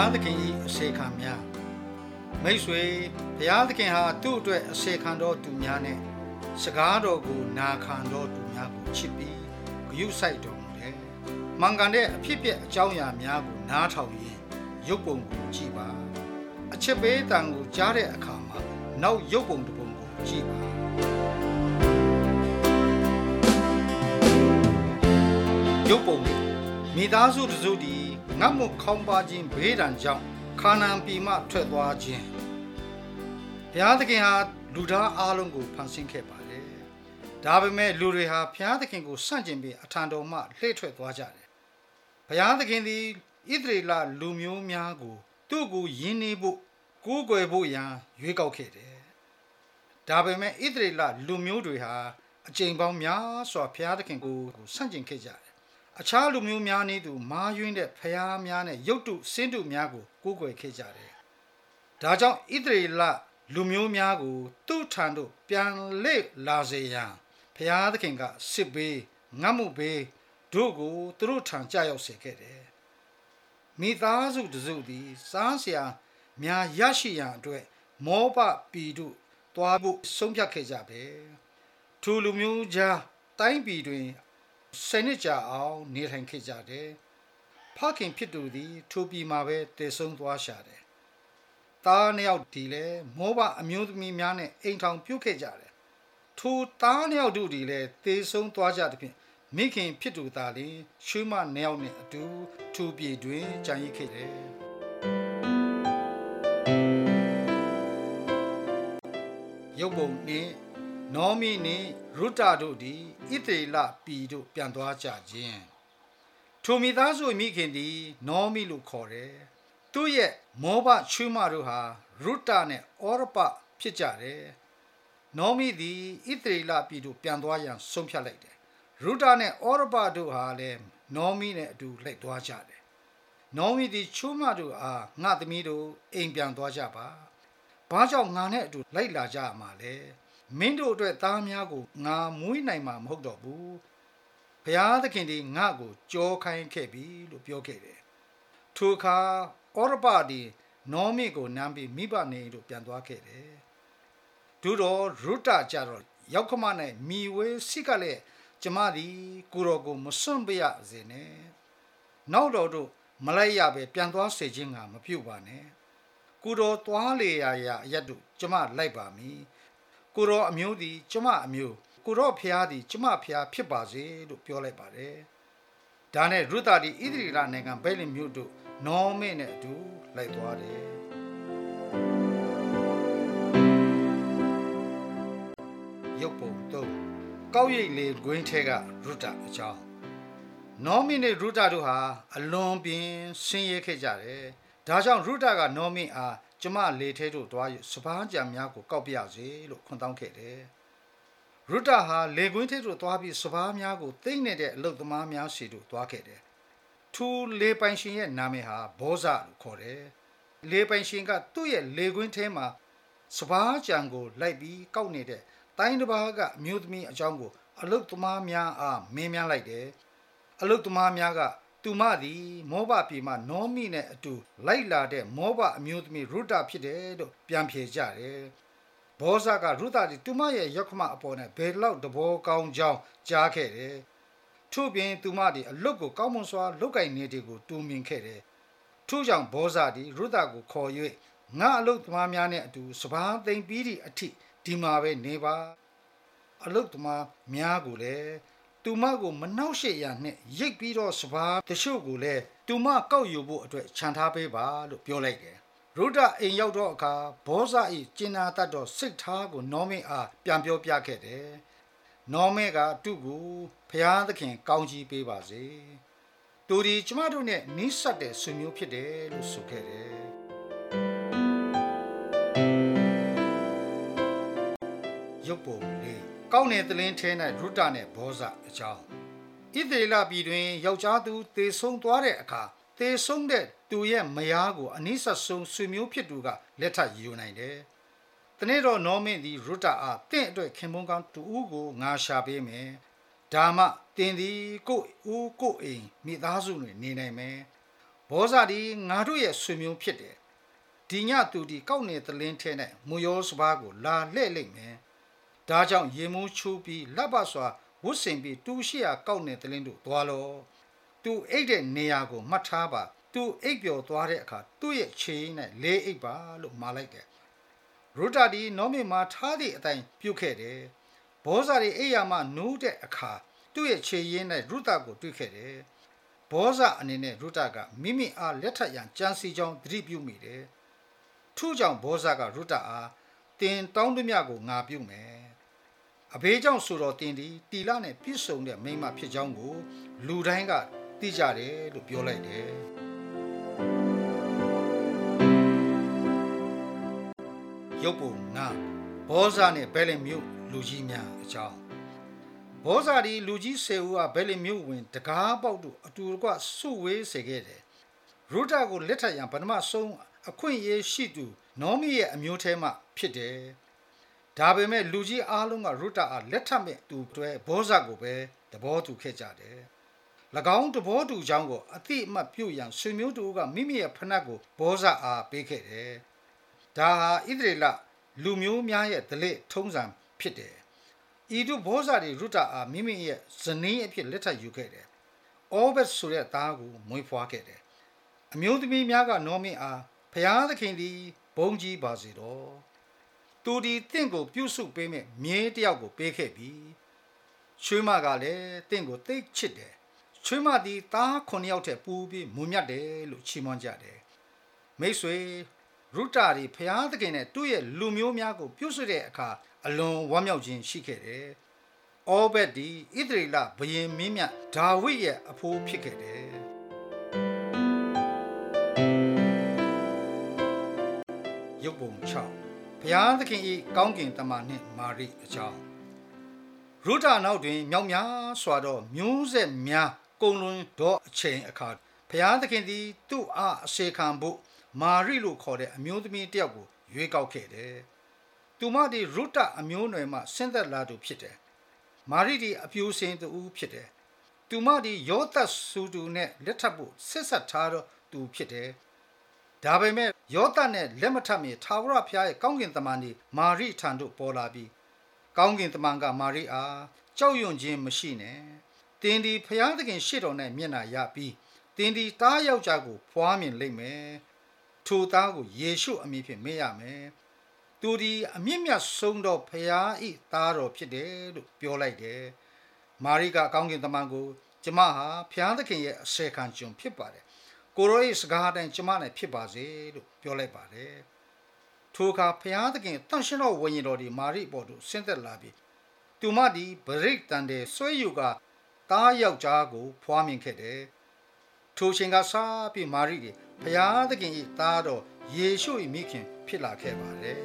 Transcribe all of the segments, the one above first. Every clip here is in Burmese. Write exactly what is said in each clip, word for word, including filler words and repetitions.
ရားသခင်၏အစေခံများမိတ်ဆွေဘုရားသခင်ဟာသူ့အတွက်အစေခံတော်သူများနဲ့စကားတော်ကိုနာခံတော်သူများကိုချစ်ပြီးဂရုစိုက်တော်မူတယ်။မှန်ကန်တဲ့အဖြစ်အပျက်အကြောင်းအရာများကိုနားထောင်ရင်ရုပ်ပုံကိုကြည့်ပါ။အချစ်ပေးတန်ကိုကြားတဲ့အခါမှာနောက်ရုပ်ပုံတစ်ပုံကိုကြည့်ပါ။ရုပ်ပုံမိသားစုတစုတည်းငတ်မခေါင်းပါခြင်းဘေးဒဏ်ကြောင့်ခါနာန်ပြည်မှထွက်သွားခြင်းဘုရားသခင်ဟာလူသားအလုံးကိုဖန်ဆင်းခဲ့ပါတယ်။ဒါပေမဲ့လူတွေဟာဘုရားသခင်ကိုဆန့်ကျင်ပြီးအထံတော်မှလှည့်ထွက်သွားကြတယ်။ဘုရားသခင်သည်ဣသရေလလူမျိုးများကိုသူ့ကိုယဉ်နေဖို့ကိုးကွယ်ဖို့ရန်ရွေးကောက်ခဲ့တယ်။ဒါပေမဲ့ဣသရေလလူမျိုးတွေဟာအကြိမ်ပေါင်းများစွာဘုရားသခင်ကိုဆန့်ကျင်ခဲ့ကြတယ်။အခြားလူမျိုးများနည်းတူမာယွင်းတဲ့ဖျားများနဲ့ရုပ်တုစင်းတုများကိုကိုးကွယ်ခဲ့ကြတယ်။ဒါကြောင့်ဣသရေလလူမျိုးများကိုသူ့ထံသို့ပြန်လေလာစေရန်ဘုရားသခင်ကစစ်ဘေးငတ်မှုဘေးတို့ကိုသူတို့ထံကြောက်ရောက်စေခဲ့တယ်။မိသားစုတစုသည်စားစရာများရရှိရန်အတွက်မောဘပြည်သို့သွားဖို့ဆုံးဖြတ်ခဲ့ကြပဲ။ထိုလူမျိုးကြားတိုင်းပြည်တွင်ဆယ်နှစ်ကြာအောင်နေထိုင်ခဲ့ကြတယ်။ဖခင်ဖြစ်သူသည်ထိုပြည်မှာပဲတည်ဆုံသွားရှာတယ်။သားနှစ်ယောက်ဒီလဲမောဘအမျိုးသမီးများနဲ့အိမ်ထောင်ပြုတ်ခဲ့ကြတယ်။ထိုသားနှစ်ယောက်တို့ဒီလဲတည်ဆုံသွားကြသဖြင့်မိခင်ဖြစ်သူသားလေးရွှေမနှစ်ယောက်နဲ့အတူထိုပြည်တွင်ကြံရစ်ခဲ့တယ်။ရုပ်ပုံနှင့်နောမီနှင့်ရုတတို့သည်ဣသရေလပြည်သို့ပြန်သွားကြခြင်းထိုမိသားစုမိခင်သည်နောမီလို့ခေါ်တယ်။သူ့ရဲ့မောဘချွေးမတို့ဟာရုတနဲ့ဩရပဖြစ်ကြတယ်။နောမီသည်ဣသရေလပြည်သို့ပြန်သွားရန်ဆုံးဖြတ်လိုက်တယ်။ရုတနဲ့ဩရပတို့ဟာလည်းနောမီနဲ့အတူလိုက်သွားကြတယ်။နောမီသည်ချွေးမတို့အားငါသမီးတို့အိမ်ပြန်သွားကြပါ။ဘာကြောင့်ငါနဲ့အတူလိုက်လာကြမှာလဲ။မင်းတို့အတွက်သားများကိုငါမွေးနိုင်မှာမဟုတ်တော့ဘူးဘုရားသခင်ဒီငါ့ကိုကြောခိုင်းခဲ့ပြီလို့ပြောခဲ့တယ်ထိုအခါဩရပဒီနောမီကိုနမ်းပြီးမိဘနေတို့ပြန်သွားခဲ့တယ်ဒုတော်ရုတကြတော့ရောက်ခမနဲ့မိဝဲစိကလည်းကျမသည်ကိုရောကိုမစွန့်ပြရစေနဲ့နောက်တော်တို့မလိုက်ရပဲပြန်သွားစေခြင်းကမပြုတ်ပါနဲ့ကိုတော်သွားလေရာရာအရက်တို့ကျမလိုက်ပါမည်ကိုရောအမျိုးသည်ကျမအမျိုးကိုရောဖျားသည်ကျမဖျားဖြစ်ပါစေလို့ပြောလိုက်ပါတယ်။ဒါနဲ့ရုသသည်ဣသရေလနိုင်ငံဗက်လင်မြို့တို့နောမေနဲ့အတူလိုက်သွားတယ်။ရုပ်ပုံသုံးကောက်ရိပ်လေကွင်းထဲကရုတအကြောင်းနောမေနဲ့ရုတတို့ဟာအလွန်ပင်ဆင်းရဲခဲ့ကြတယ်။ဒါကြောင့်ရုတကနောမေအားကျမလေထဲတို့သွားရစပားကြံများကိုကောက်ပြစေလို့ခွန်တောင်းခဲ့တယ်။ရုတဟာလေကွင်းထဲတို့သွားပြီးစပားများကိုသိမ့်နေတဲ့အလုတ်သမားများစီတို့သွားခဲ့တယ်။ထိုလေပိုင်ရှင်ရဲ့နာမည်ဟာဘောဇလို့ခေါ်တယ်။လေပိုင်ရှင်ကသူ့ရဲ့လေကွင်းထဲမှာစပားကြံကိုလိုက်ပြီးကောက်နေတဲ့တိုင်းတစ်ပါးကအမျိုးသမီးအကြောင်းကိုအလုတ်သမားများအားမင်းများလိုက်တယ်။အလုတ်သမားများကသူမသည်မောဘပြည်မှနောမီနဲ့အတူလိုက်လာတဲ့မောဘအမျိုးသမီးရုတဖြစ်တယ်လို့ပြန်ဖြေကြတယ်။ဘောဇကရုတသည်သူမရဲ့ရောက်ခမအပေါ်နဲ့ဘယ်လောက်တဘောကောင်းကြောင်းကြားခဲ့တယ်။ထို့ပြင်သူမသည်အလုတ်ကိုကောင်းမွန်စွာလုပ်ကင်နေတဲ့ကိုတူမြင်ခဲ့တယ်။ထို့ကြောင့်ဘောဇသည်ရုတကိုခေါ်၍ငါအလုတ်သမားများနဲ့အတူစပားသိမ့်ပြီးသည့်အထိဒီမှာပဲနေပါ။အလုတ်သမားများကိုလည်းသူမကိုမနှောက်ရှက်ရနဲ့ရိတ်ပြီးတော့စပားတချို့ကိုလည်းသူမကောက်ယူဖို့အတွက်ခြံထားပေးပါလို့ပြောလိုက်တယ်။ရုဒအိမ်ရောက်တော့အခါဘောဇ၏ကျင်နာတတ်သောစိတ်ထားကိုနောမေအားပြန်ပြောပြခဲ့တယ်။နောမေကသူ့ကိုဖျားသခင်ကောင်းကြီးပေးပါစေ။သူဒီကျမတို့နဲ့နီးစပ်တဲ့ဆွေမျိုးဖြစ်တယ်လို့ဆိုခဲ့တယ်။ရုပ်ပုံလေးကောင်းတဲ့သလင်းထဲ၌ရုတနဲ့ဘောဇအကြောင်းဣသရေလပြည်တွင်ယောက်ျားသူသေဆုံးသွားတဲ့အခါသေဆုံးတဲ့သူရဲ့မယားကိုအနိစ္စဆုံးဆွေမျိုးဖြစ်သူကလက်ထပ်ယူနိုင်တယ်။တနေ့တော့နောမင်းသည်ရုတအားတင့်အတွက်ခင်ပွန်းကောင်းတူဦးကိုငါရှာပေးမယ်။ဒါမှတင်သည်ကိုဦးကိုအိမ်မိသားစုတွင်နေနိုင်မယ်။ဘောဇာဒီငါတို့ရဲ့ဆွေမျိုးဖြစ်တယ်ဒီညသူဒီကောက်နေသလင်းထဲနဲ့မူယောစပါးကိုလာလှဲ့လိုက်မယ်ဒါကြောင့်ရေမုန်းချိုးပြီးလက်ပစွာဝတ်ဆင်ပြီးတူရှိရာကောက်နေသလင်းတို့သွားလို့သူအိတ်တဲ့နေရာကိုမှတ်ထားပါသူအိတ်ပျော်သွားတဲ့အခါသူ့ရဲ့ခြေနဲ့လေးအိတ်ပါလို့မှာလိုက်တယ်ရူတာဒီနောမီမှာထားသည့်အတိုင်းပြုတ်ခဲ့တယ်ဘောဇာဒီအိယာမှနိုးတဲ့အခါသူ့ရဲ့ခြေရင်းနဲ့ရူတာကိုတွေ့ခဲ့တယ်ဘောဇာအနေနဲ့ရူတာကမိမိအားလက်ထပ်ရန်ကြံစီကြောင်းသတိပြုမိတယ်ထို့ကြောင့်ဘောဇာကရူတာအားတင်တောင်းတမျှကိုငါပြုမယ်အဘေးကြောင့်ဆိုတော့တင်ဒီတီလာနဲ့ပြည့်စုံတဲ့မိမဖြစ်ကြောင်းကိုလူတိုင်းကသိကြတယ်လို့ပြောလိုက်တယ်ရုပ်ပုံငါဘောဇာနဲ့ဘဲလင်မြို့လူကြီးများအကြောင်းဘောဇာဒီလူကြီးဆယ်ဦးကဘဲလင်မြို့ဝင်တကားပေါက်တို့အတူတကွစုဝေးစေခဲ့တယ်ရူတာကိုလက်ထပ်ရန်ပထမဆုံးအခွင့်အရေးရှိသူနောမီရဲ့အမျိုးထဲမှဖြစ်တယ်ဒါပေမဲ့လူကြီးအားလုံးကရူတာအားလက်ထပ်မဲ့သူတွေဘောဇာကိုပဲသဘောတူခဲ့ကြတယ်၎င်းသဘောတူကြောင်းကိုအတိအမှတ်ပြုရန်ဆွေမျိုးတို့ကမိမိရဲ့ဖနက်ကိုဘောဇာအားပေးခဲ့တယ်ဒါဟာဣသရေလလူမျိုးများရဲ့ဓလေ့ထုံးစံဖြစ်တယ်ဤသို့ဘောဇာတွေရူတာအားမိမိရဲ့ဇနီးအဖြစ်လက်ထပ်ယူခဲ့တယ်အောဘက်ဆိုတဲ့သားကိုမွေးဖွားခဲ့တယ်အမျိုးသမီးများကနောမီအားဖျားသခင်သည်ဘုန်းကြီးပါစေတော့သူဒီတင့်ကိုပြုစုပေးမဲ့မြေးတယောက်ကိုပေးခဲ့ပြီချွေးမကလည်းတင့်ကိုသိချစ်တယ်ချွေးမသည်သားခုနှစ်ယောက်ထက်ပူပြီးမူမြတ်တယ်လို့ချီးမွမ်းကြတယ်မိတ်ဆွေရူတာဒီဖျားသခင်နဲ့သူ့ရဲ့လူမျိုးများကိုပြုစုတဲ့အခါအလွန်ဝမ်းမြောက်ခြင်းရှိခဲ့တယ်အောဘက်ဒီဣသရေလဘုရင်မင်းမြတ်ဒါဝိဒ်ရဲ့အဖိုးဖြစ်ခဲ့တယ်ရုပ်ပုံ၆ဘုရားသခင်၏ကောင်းကင်တမန်နှင့်မာရိအကြောင်းရူတာနောက်တွင်မြောက်များစွာသောမျိုးဆက်များကုန်လွန်သောအချိန်အခါဘုရားသခင်သည်သူ့အားအစေခံဖို့မာရိလို့ခေါ်တဲ့အမျိုးသမီးတစ်ယောက်ကိုရွေးကောက်ခဲ့တယ်သူမသည်ရူတာအမျိုးနွယ်မှဆင်းသက်လာသူဖြစ်တယ်မာရိသည်အပြူစင်သူဖြစ်တယ်သူမသည်ယောသတ်စုသူနဲ့လက်ထပ်ဖို့ဆက်ဆက်ထားသောသူဖြစ်တယ်ဒါပေမဲ့ယောသတ်နဲ့လက်မထပ်မီထာဝရဘုရားရဲ့ကောင်းကင်တမန်သည်မာရိထံသို့ပေါ်လာပြီးကောင်းကင်တမန်ကမာရိအားကြောက်ရွံ့ခြင်းမရှိနဲ့တင်းဒီဘုရားသခင်ရှေ့တော်၌မျက်နှာရပြီးတင်းဒီတားယောက်ျားကိုဖွားမြင်လိမ့်မယ်ထိုသားကိုယေရှုအမည်ဖြင့်မေးရမယ်သူဒီအမြင့်မြတ်ဆုံးသောဘုရား၏သားတော်ဖြစ်တယ်လို့ပြောလိုက်တယ်မာရိကကောင်းကင်တမန်ကိုကျမဟာဘုရားသခင်ရဲ့အစေခံကျွန်ဖြစ်ပါတယ်ကိုရော၏စကားအတိုင်းကျမနဲ့ဖြစ်ပါစေလို့ပြောလိုက်ပါတယ်ထိုအခါဘုရားသခင်တန်ရှင်တော်ဝိညာဉ်တော်ဒီမာရိပေါ်သို့ဆင်းသက်လာပြီးသူမသည်ဗရိတ်တန်တဲ့ဆွဲယူကတားယောက်ျားကိုဖွားမြင်ခဲ့တယ်ထိုချိန်ကစပြီးမာရိသည်ဘုရားသခင်၏သားတော်ယေရှု၏မိခင်ဖြစ်လာခဲ့ပါတယ်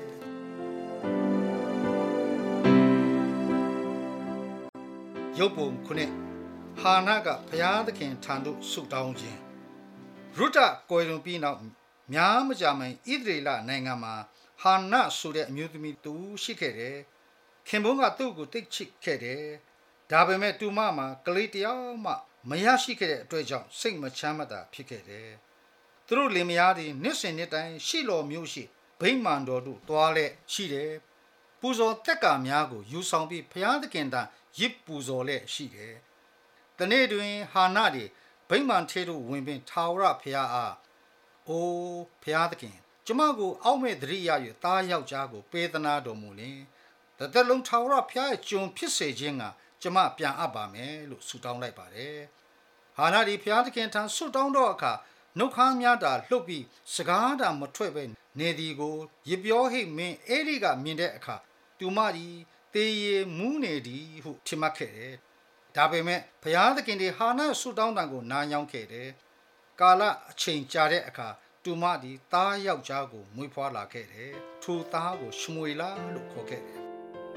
ရုပ်ပုံခုနှစ်ဟာနာကဘုရားသခင်ထံသို့ဆုတောင်းခြင်းရူတာကိုယ်လွန်ပြီးနောက်များမကြာမှဣသရေလနိုင်ငံမှာဟာနာဆိုတဲ့အမျိုးသမီးတူရှိခဲ့တယ်ခင်ပွန်းကသူ့ကိုတိတ်ချစ်ခဲ့တယ်ဒါပေမဲ့သူမမှာကလေးတယောက်မှမရရှိခဲ့တဲ့အတွက်ကြောင့်စိတ်မချမ်းမသာဖြစ်ခဲ့တယ်သူတို့လင်မယားတွေနှစ်စဉ်နှစ်တိုင်းရှိတော်မျိုးရှိဗိမာန်တော်တို့တွားလက်ရှိတယ်ပူဇော်တက်ကာများကိုယူဆောင်ပြီးဘုရားသခင်တန်ရစ်ပူဇော်လက်ရှိတယ်တနေ့တွင်ဟာနာတွေဗိမာန်ထဲသို့ဝင်ပြီးထာဝရဘုရားအားအိုးဘုရားသခင်ကျမကိုအောက်မဲ့သတိရ၍သားယောက်ျားကိုပေးသနာတော်မူလင်တသက်လုံးထာဝရဘုရားရဲ့ကျွန်ဖြစ်စေခြင်းကကျမပြန်အပ်ပါမယ်လို့ဆုတောင်းလိုက်ပါတယ်ဟာနာဒီဘုရားသခင်ထံဆုတောင်းတော့အခါနှုတ်ခမ်းများတာလှုပ်ပြီးစကားတာမထွက်ပဲနေဒီကိုရပြောဟိတ်မင်းအေလိကမြင်တဲ့အခါသူမဒီတေးရမူးနေသည်ဟုထင်မှတ်ခဲ့တယ်ဒါပေမဲ့ဘုရားသခင်ဒီဟာနာဆုတောင်းတံကိုနားညောင်းခဲ့တယ်ကာလအချိန်ကြာတဲ့အခါသူမဒီသားယောက်ျားကိုမွေးဖွားလာခဲ့တယ်ထိုသားကိုရှမွေလာလို့ခေါ်ခဲ့တယ်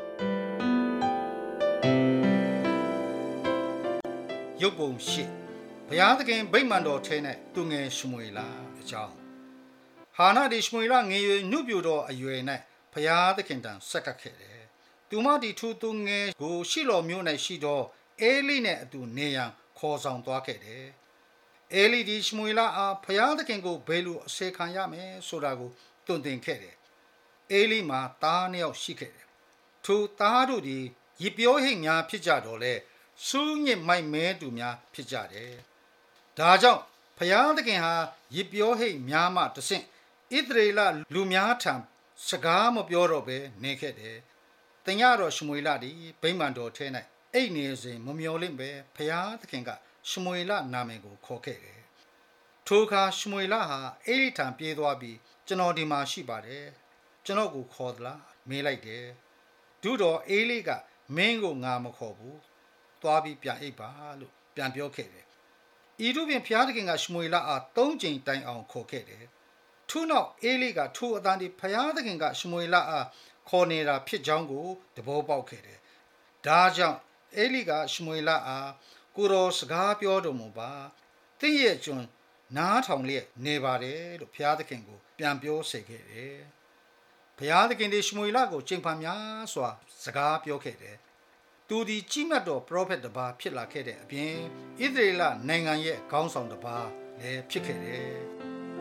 ရုပ်ပုံရှိဘုရားသခင်ဗိမာန်တော်ထဲ၌သူငယ်ရှမွေလာအကြောင်းဟာနာဒီရှမွေလာငယ်ရွယ်နှုတ်ပြတော်အရွယ်၌ဘုရားသခင်တန်ဆက်ကပ်ခဲ့တယ်သူမဒီထိုသူငယ်ကိုရှိတော်မျိုး၌ရှိသောအေလိနှင့်အတူနေရန်ခေါ်ဆောင်သွားခဲ့တယ်အဲလီဒီရှမွေလအားဖျားသခင်ကိုဘယ်လိုအစေခံရမယ်ဆိုတာကိုတွင်တင်ခဲ့တယ်အဲလီမှာသားနှစ်ယောက်ရှိခဲ့တယ်ထိုသားတို့သည်ရစ်ပြောဟိတ်များဖြစ်ကြတော့လေစူးညစ်မိုက်မဲသူများဖြစ်ကြတယ်ဒါကြောင့်ဖျားသခင်ဟာရစ်ပြောဟိတ်များမှတဆင့်ဣသရေလလူများထံစကားမပြောတော့ဘဲနေခဲ့တယ်။တင်ရတော့ရှမွေလသည်ဗိမာန်တော်ထဲ၌အိတ်နေစဉ်မမျော်လင့်ပဲဖျားသခင်ကရှမွေလနာမည်ကိုခေါ်ခဲ့တယ်။ထိုအခါရှမွေလဟာအေလိထံပြေးသွားပြီးကျွန်တော်ဒီမှာရှိပါတယ်။ကျွန်တော်ကိုခေါ်သလားမေးလိုက်တယ်။ဒုတော်အေလိကမင်းကိုငါမခေါ်ဘူး။သွားပြီးပြန်အိပ်ပါလို့ပြန်ပြောခဲ့တယ်။ဤသို့ဖြင့်ဖျားသခင်ကရှမွေလအားသုံးကြိမ်တိုင်အောင်ခေါ်ခဲ့တယ်။ထို့နောက်အေလိကထိုအတန်ဒီဖျားသခင်ကရှမွေလအားခေါ်နေတာဖြစ်ကြောင်းကိုသဘောပေါက်ခဲ့တယ်။ဒါကြောင့်အေလိကရှမွေလအားကိုတော်စကားပြောတော်မူပါ။တင့်ရဲ့ကျွန်နားထောင်လျက်နေပါတယ်လို့ဖျားသခင်ကိုပြန်ပြောစေခဲ့တယ်။ဖျားသခင်ဒီရှမွေလကိုချိန်ဖန်များစွာစကားပြောခဲ့တယ်။သူဒီကြီးမြတ်တော်ပရောဖက်တစ်ပါးဖြစ်လာခဲ့တဲ့အပြင်ဣသရေလနိုင်ငံရဲ့ခေါင်းဆောင်တစ်ပါးလည်းဖြစ်ခဲ့တယ်။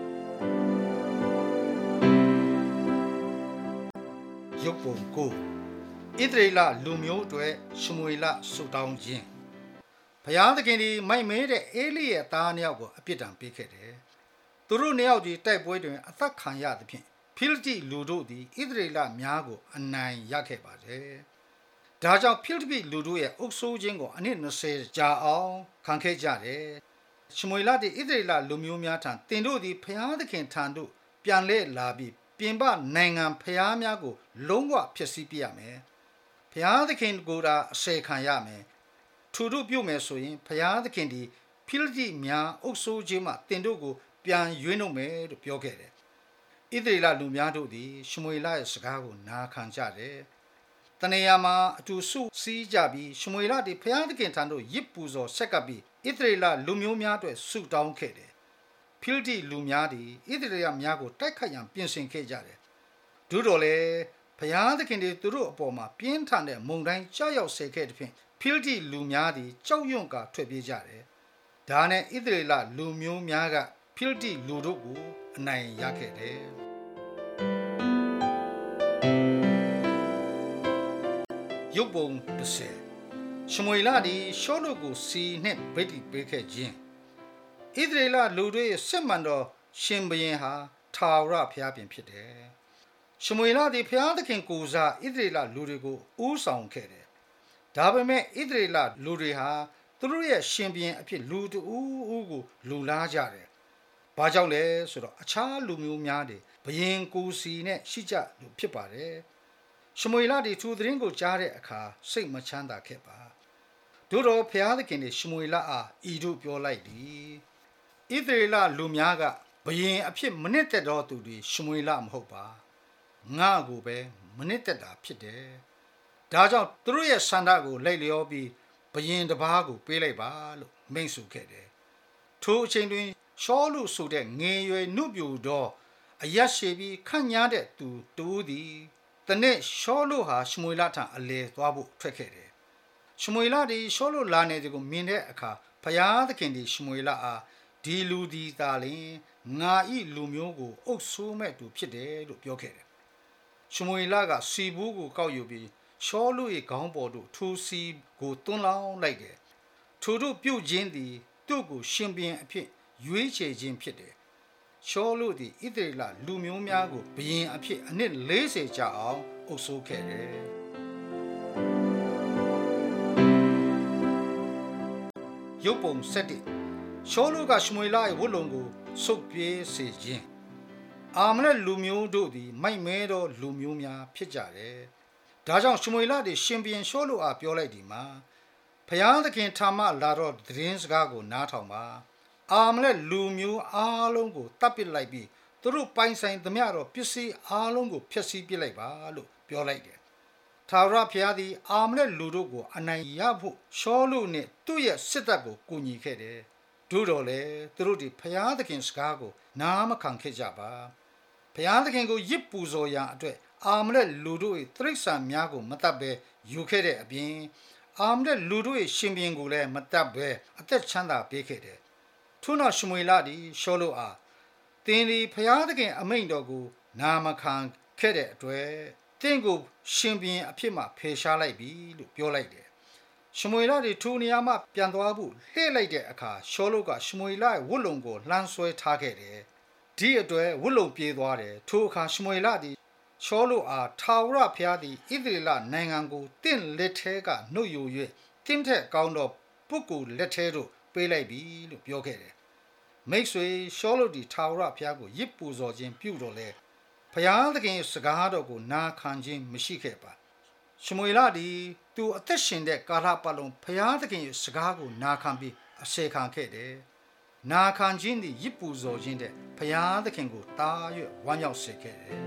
ရုပ်ပုံကိုဣသရေလလူမျိုးအတွက်ရှမွေလဆုတောင်းခြင်းဘုရားသခင်ဒီမိုက်မဲတဲ့အေလိရဲ့သားနှစ်ယောက်ကိုအပြစ်ဒဏ်ပေးခဲ့တယ်။သူတို့နှစ်ယောက်ဒီတိုက်ပွဲတွင်အသက်ခံရသဖြင့်ဖိလိတိလူတို့သည်ဣသရေလများကိုအနိုင်ရခဲ့ပါတယ်။ဒါကြောင့်ဖိလိတိလူတို့ရဲ့အုပ်စိုးခြင်းကိုအနှစ်၂၀ကြာအောင်ခံခဲ့ကြတယ်။ရှမွေလသည်ဣသရေလလူမျိုးများထံတင်တို့သည်ဘုရားသခင်ထံသို့ပြန်လဲလာပြီးပြင်ပနိုင်ငံဖျားများကိုလုံးဝဖျက်ဆီးပြရမယ်။ဖျားသခင်ကိုယ်သာအစေခံရမယ်။ထို့တို့ပြုမယ်ဆိုရင်ဖျားသခင်ဒီဖိလိတိများအုပ်စိုးခြင်းမှတင်တို့ကိုပြန်ရွေးနှုတ်မယ်လို့ပြောခဲ့တယ်။ဣသရေလလူများတို့သည်ရှမွေလရဲ့စကားကိုနာခံကြတယ်။တနေရာမှာအတူစုစည်းကြပြီးရှမွေလသည်ဖျားသခင်ထံသို့ရစ်ပူဇော်ဆက်ကပ်ပြီးဣသရေလလူမျိုးများအတွက်ဆုတောင်းခဲ့တယ်။ဖိလိတိလူများသည်ဣသရေလများကိုတိုက်ခတ်ရန်ပြင်ဆင်ခဲ့ကြတယ်။သို့တော်လည်းဘုရားသခင်သည်သူတို့အပေါ်မှာပြင်းထန်တဲ့မုန်တိုင်းကြောက်ရောက်စေခဲ့တဲ့ဖြင့်ဖိလိတိလူများသည်ကြောက်ရွံ့ကာထွက်ပြေးကြတယ်။ဒါနဲ့ဣသရေလလူမျိုးများကဖိလိတိလူတို့ကိုအနိုင်ရခဲ့တယ်။ရုပ်ပုံတစ်ဆယ်ရှမွေလသည်ရှောလုကိုစီနှင့်ဗိတ်တိပေးခဲ့ခြင်းဣသရေလလူတို့ရဲ့စစ်မှန်သောရှင်ဘုရင်ဟာထာဝရဘုရားပင်ဖြစ်တယ်။ရှမွေလသည်ဘုရားသခင်ကိုယ်စားဣသရေလလူတွေကိုဦးဆောင်ခဲ့တယ်။ဒါပေမဲ့ဣသရေလလူတွေဟာသူတို့ရဲ့ရှင်ဘုရင်အဖြစ်လူတူဦးကိုလူလားကြတယ်။ဘာကြောင့်လဲဆိုတော့အခြားလူမျိုးများတွေဘုရင်ကိုယ်စီနဲ့ရှိကြလို့ဖြစ်ပါတယ်။ရှမွေလသည်သူသတင်းကိုကြားတဲ့အခါစိတ်မချမ်းသာခဲ့ပါ။တို့တော့ဘုရားသခင်သည်ရှမွေလအားဤသို့ပြောလိုက်သည်။ဣသရေလလူများကဘုရင်အဖြစ်မနစ်သက်သောသူတွေရှမွေလမဟုတ်ပါငါကိုပဲမနစ်သက်တာဖြစ်တယ်ဒါကြောင့်သူတို့ရဲ့ဆန္ဒကိုလိုက်လျောပြီးဘုရင်တစ်ပါးကိုပေးလိုက်ပါလို့မိန့်ဆိုခဲ့တယ်ထိုအချိန်တွင်ရှောလုဆိုတဲ့ငယ်ရွယ်နုပြူသောအယက်ရှိပြီးခန့်ညားတဲ့သူတူသည်တနေ့ရှောလုဟာရှမွေလထံအလဲသွားဖို့ထွက်ခဲ့တယ်ရှမွေလသည်ရှောလုလာနေသည်ကိုမြင်တဲ့အခါဖျားသခင်သည်ရှမွေလအားဒီလူဒီသာလင်ငါဤလူမျိုးကိုအုပ်ဆိုးမဲ့သူဖြစ်တယ်လို့ပြောခဲ့တယ်ရှမွေလကစီဘူးကိုကောက်ယူပြီးရှောလု၏ခေါင်းပေါ်သို့ထိုစီကိုတွန်းလောင်းလိုက်တယ်ထိုတို့ပြုတ်ခြင်းသည်သူ့ကိုရှင်ပြန်အဖြစ်ရွေးချယ်ခြင်းဖြစ်တယ်ရှောလုသည်ဣသရေလလူမျိုးများကိုဘုရင်အဖြစ်အနှစ်၄၀ကြာအောင်အုပ်ဆိုးခဲ့တယ်ရုပ်ပုံဆက်တစ်ရှောလုကရှမွေလ၏ဝတ်လုံကိုဆုတ်ပြေးစေခြင်းအာမလက်လူမျိုးတို့သည်မိုက်မဲသောလူမျိုးများဖြစ်ကြတယ်။ဒါကြောင့်ရှမွေလသည်ရှင်ဘုရင်ရှောလုအားပြောလိုက်သည်မှာဖျားသခင်ထာမလာတော့သတင်းစကားကိုနားထောင်ပါ။အာမလက်လူမျိုးအားလုံးကိုတပ်ပစ်လိုက်ပြီးသူတို့ပိုင်ဆိုင်သမျှသောပစ္စည်းအားလုံးကိုဖျက်ဆီးပစ်လိုက်ပါလို့ပြောလိုက်တယ်။ထာဝရဘုရားသည်အာမလက်လူတို့ကိုအနိုင်ရဖို့ရှောလုနှင့်သူ့ရဲ့စစ်တပ်ကိုကူညီခဲ့တယ်။တို့တော်လေသူတို့ဒီဖျားသခင်စကားကိုနားမခံခဲ့ကြပါဘုရားသခင်ကိုရစ်ပူဇော်ရာအတွက်အာမလက်လူတို့၏တိရစ္ဆာန်များကိုမတတ်ဘဲယူခဲ့တဲ့အပြင်အာမလက်လူတို့၏ရှင်ဘုရင်ကိုလည်းမတတ်ဘဲအသက်ချမ်းသာပေးခဲ့တယ်ထို့နောက်ရှမွေလသည်ရှောလုအားသင်သည်ဖျားသခင်အမိန့်တော်ကိုနာမခံခဲ့တဲ့အတွက်သင်ကိုရှင်ဘုရင်အဖြစ်မှဖယ်ရှားလိုက်ပြီလို့ပြောလိုက်တယ်ရှမွေလသည်ထိုနေရာမှပြန်သွားဖို့လှည့်လိုက်တဲ့အခါရှောလုကရှမွေလရဲ့ဝတ်လုံကိုလှမ်းဆွဲထားခဲ့တယ်ဒီအတွက်ဝတ်လုံပြေးသွားတယ်ထိုအခါရှမွေလသည်ရှောလုအားထာဝရဘုရားသည်ဣသရေလနိုင်ငံကိုတင့်လက်ထဲကနှုတ်ယူ၍တင့်ထက်ကောင်းသောပုဂ္ဂိုလ်လက်ထဲသို့ပေးလိုက်ပြီလို့ပြောခဲ့တယ်မိတ်ဆွေရှောလုသည်ထာဝရဘုရားကိုရစ်ပူဇော်ခြင်းပြုတော်လဲဘုရားသခင်စကားတော်ကိုနာခံခြင်းမရှိခဲ့ပါရှမွေလသည်သူအသက်ရှင်တဲ့ကာလပတ်လုံးဘုရားသခင်စကားကိုနာခံပြီးအစေခံခဲ့တယ်နာခံခြင်းသည်ရစ်ပူဇော်ခြင်းတဲ့ဘုရားသခင်ကိုတား၍ဝမ်းမြောက်စေခဲ့တယ်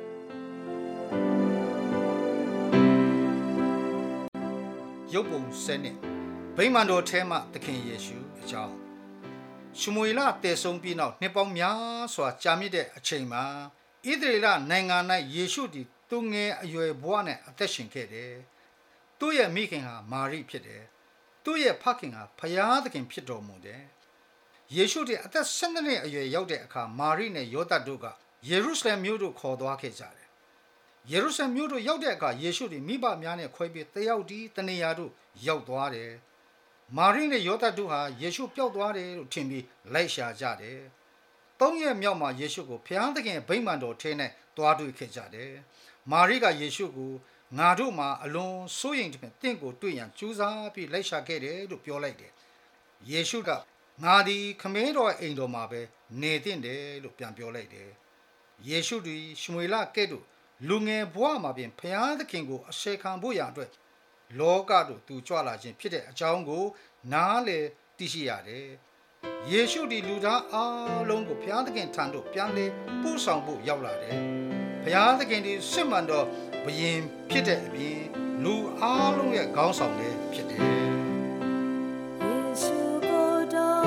ရုပ်ပုံစနစ်ဗိမာန်တော်ထဲမှသခင်ယေရှုအကြောင်းရှမွေလတည်ဆုံးပြီးနောက်နှစ်ပေါင်းများစွာကြာမြင့်တဲ့အချိန်မှာဣသရေလနိုင်ငံ၌ယေရှုသည်သူငယ်အရွယ်ဘဝနဲ့အသက်ရှင်ခဲ့တယ်။သူ့ရဲ့မိခင်ဟာမာရိဖြစ်တယ်။သူ့ရဲ့ဖခင်ဟာဖယားသခင်ဖြစ်တော်မူတယ်။ယေရှုသည်အသက်၁၂နှစ်အရွယ်ရောက်တဲ့အခါမာရိနဲ့ယောသပ်တို့ကယေရုရှလင်မြို့သို့ခေါ်သွားခဲ့ကြတယ်။ယေရုရှလင်မြို့သို့ရောက်တဲ့အခါယေရှုသည်မိဘများနဲ့ခွဲပြီးတယောက်တည်းတနေရာသို့ရောက်သွားတယ်။မာရိနဲ့ယောသပ်တို့ဟာယေရှုပျောက်သွားတယ်လို့ထင်ပြီးလိုက်ရှာကြတယ်။သုံးရက်မြောက်မှာယေရှုကိုဖျားသခင်ဗိမာန်တော်ထဲ၌တွားတွေ့ခဲ့ကြတယ်။မာရိကယေရှုကိုငါတို့မှာအလွန်စိုးရိမ်တဲ့တင့်ကိုတွေ့ရန်ကြိုးစားပြီးလိုက်ရှာခဲ့တယ်လို့ပြောလိုက်တယ်။ယေရှုကငါသည်ခမည်းတော်အိမ်တော်မှာပဲနေသင့်တယ်လို့ပြန်ပြောလိုက်တယ်။ယေရှုသည်ရှမွေလကဲ့သို့လူငယ်ဘဝမှာပင်ဖျားသခင်ကိုအစေခံဖို့ရန်အတွက်လောကသို့သူကြွလာခြင်းဖြစ်တဲ့အကြောင်းကိုနားလေသိရှိရတယ်။ယေရှုသည်လူသားအလုံးကိုဘုရားသခင်ထံသို့ပြန်လေပို့ဆောင်ဖို့ရောက်လာတယ်။ဘုရားသခင်သည်စစ်မှန်သောဘုရင်ဖြစ်တဲ့အပြင်လူအလုံးရဲ့ခေါင်းဆောင်လည်းဖြစ်တယ်။ယေရှုကိုတော်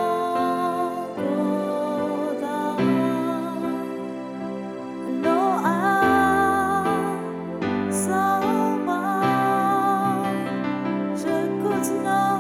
ကိုသာလောအားဆောင်ပါje could know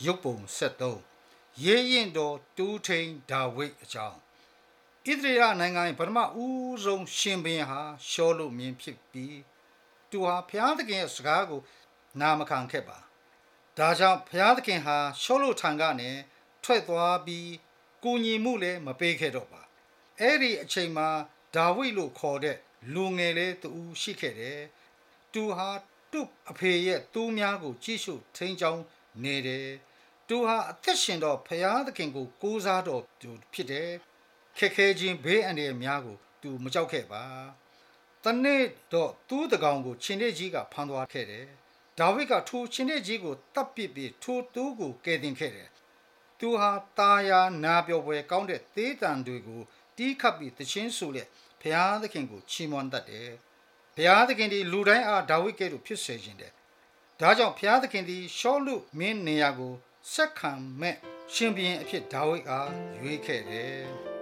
ရုပ်ပုံဆက်သုံးရဲရင်တော်တူးထိန်ဒါဝိဒ်အကြောင်းဣသရေလနိုင်ငံရဲ့ပထမဦးဆုံးရှင်ဘုရင်ဟာရှောလုမင်းဖြစ်ပြီးသူဟာဘုရားသခင်ရဲ့စကားကိုနာမခံခဲ့ပါဒါကြောင့်ဘုရားသခင်ဟာရှောလုထံကနေထွက်သွားပြီးကိုညီမှုလည်းမပေးခဲ့တော့ပါအဲ့ဒီအချိန်မှာဒါဝိဒ်လို့ခေါ်တဲ့လူငယ်လေးတူရှိခဲ့တယ်သူဟာသူ့အဖေရဲ့တူးများကိုကြည့်ရှုထိန်းချောင်းနေတယ်သူဟာအသက်ရှင်တော့ဘုရားသခင်ကိုကိုးစားတော်သူဖြစ်တယ်ခက်ခဲခြင်းဘေးအန္တရာယ်များကိုသူမကြောက်ခဲ့ပါတနေ့တော့သူ့တကောင်ကိုရှင်နေကြီးကဖမ်းသွားခဲ့တယ်ဒါဝိဒ်ကထိုရှင်နေကြီးကိုတပ်ပစ်ပြီးထိုသူ့ကိုကယ်တင်ခဲ့တယ်သူဟာတာယာနာပြောပွဲကောင်းတဲ့သေးတံတွေကိုတီးခတ်ပြီးသချင်းဆိုလက်ဘုရားသခင်ကိုချီးမွမ်းတတ်တယ်ဘုရားသခင်ဒီလူတိုင်းအားဒါဝိဒ်ကဲ့သို့ဖြစ်စေခြင်းတယ်ဒါကြောင့်ဘုရားသခင်ဒီရှောလုမင်းနေရာကိုဆက်ခံမဲ့ရှင်ဘုရင်အဖြစ်ဒါဝိဒ်အားရွေးခဲ့တယ်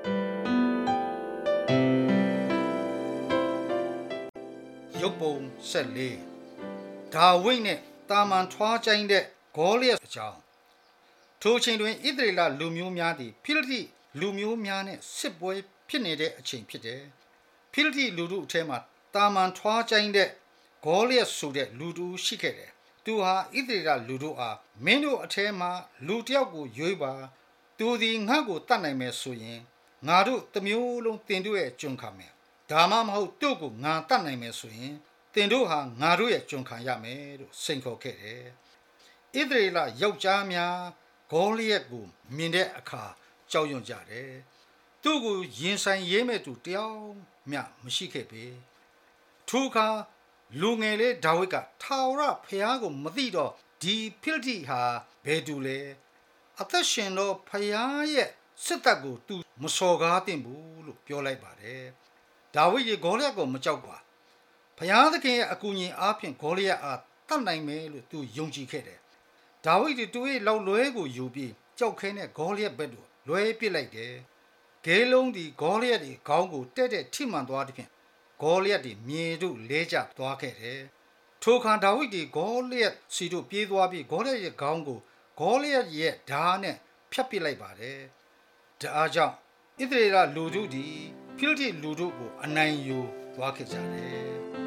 ရုပ်ပုံဆက်လေးဒါဝိဒ်နဲ့တာမန်ထွားကျိုင်းတဲ့ဂေါလိယအကြောင်းထိုချိန်တွင်ဣသရေလလူမျိုးများသည်ဖိလိတိလူမျိုးများနဲ့စစ်ပွဲဖြစ်နေတဲ့အချိန်ဖြစ်တယ်ဖိလိတိလူတို့အထဲမှာတာမန်ထွားကျိုင်းတဲ့ဂေါလိယဆိုတဲ့လူတို့ရှိခဲ့တယ်သူဟာဣသရေလလူတို့အားမင်းတို့အထဲမှာလူတစ်ယောက်ကိုရွေးပါသူသည်ငါ့ကိုတတ်နိုင်မယ်ဆိုရင်ငါတို့တစ်မျိုးလုံးတင်တို့ရဲ့ကျွန်ခံမယ်ဒါမှမဟုတ်တို့ကိုငါတတ်နိုင်မယ်ဆိုရင်တင်တို့ဟာငါတို့ရဲ့ကျွန်ခံရမယ်လို့စိန်ခေါ်ခဲ့တယ်ဣသရေလယောက်ျားများဂေါလိယကိုမြင်တဲ့အခါကြောက်ရွံ့ကြတယ်သူ့ကိုရင်ဆိုင်ရေးမဲ့သူတယောက်မျှမရှိခဲ့ပေထိုအခါလူငယ်လေးဒါဝိဒ်ကထာဝရဘုရားကိုမသိတော့ဒီဖိလိတိဟာဘယ်သူလဲအသက်ရှင်တော့ဘုရားရဲ့စစ်တပ်ကိုသူမစော်ကားသင့်ဘူးလို့ပြောလိုက်ပါတယ်ဒါဝိဒ်ရေဂေါလိယကိုမကြောက်ပါဘုရားသခင်ရဲ့အကူအညီအားဖြင့်ဂေါလိယအားတတ်နိုင်မယ်လို့သူယုံကြည်ခဲ့တယ်ဒါဝိဒ်ဒီသူ့ရဲ့လောက်လွဲကိုယူပြီးကြောက်ခဲနဲ့ဂေါလိယဘက်သို့လွဲပစ်လိုက်တယ်ဂေလုံးဒီဂေါလိယဒီခေါင်းကိုတဲ့တဲ့ထိမှန်သွားတဲ့ဖြင့်ဂေါလိယဒီမြေတို့လဲကျသွားခဲ့တယ်ထိုအခါဒါဝိဒ်ဒီဂေါလိယစီတို့ပြေးသွားပြီးဂေါလိယရဲ့ခေါင်းကိုဂေါလိယရဲ့ဓာတ်နဲ့ဖြတ်ပစ်လိုက်ပါတယ်ဒါအားကြောင့်ဣသရေလလူတို့ဒီဖိလိတိလူတို့ကိုအနိုင်ယူသွားခဲ့ကြတယ်